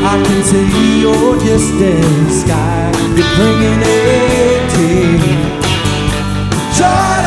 I can see your distant sky. You're bringing a tear.